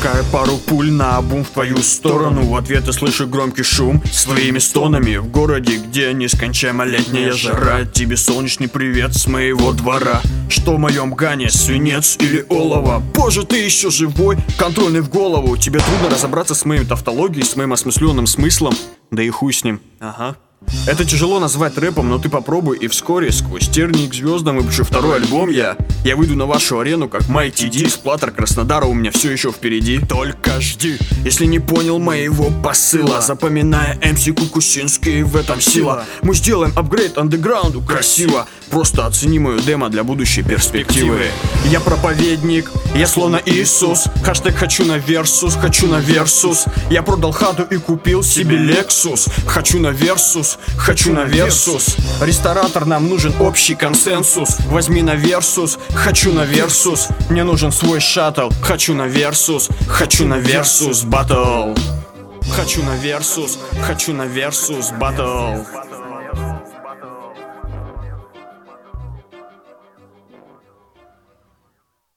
Пускаю пару пуль наобум в твою сторону. В ответ я слышу громкий шум с твоими стонами. В городе, где нескончаемо летняя жара, тебе солнечный привет с моего двора. Что в моем гане, свинец или олово? Боже, ты еще живой, контрольный в голову. Тебе трудно разобраться с моей тавтологией, с моим осмысленным смыслом. Да и хуй с ним. Ага. Это тяжело назвать рэпом, но ты попробуй, и вскоре сквозь тернии к звездам выпущу второй альбом я выйду на вашу арену, как Mighty D. Сплаттер Краснодара у меня все еще впереди. Только жди, если не понял моего посыла, запоминая МС Кукусинский, в этом сила. Мы сделаем апгрейд андеграунду красиво. Просто оцени мою демо для будущей перспективы. Я проповедник, я словно Иисус. Хэштег хочу на версус, хочу на версус. Я продал хату и купил себе Lexus. Хочу на версус, хочу на версус. Ресторатор, нам нужен общий консенсус. Возьми на версус, хочу на версус. Мне нужен свой шаттл, хочу на версус. Хочу на версус, батл. Хочу на версус, хочу на версус, батл.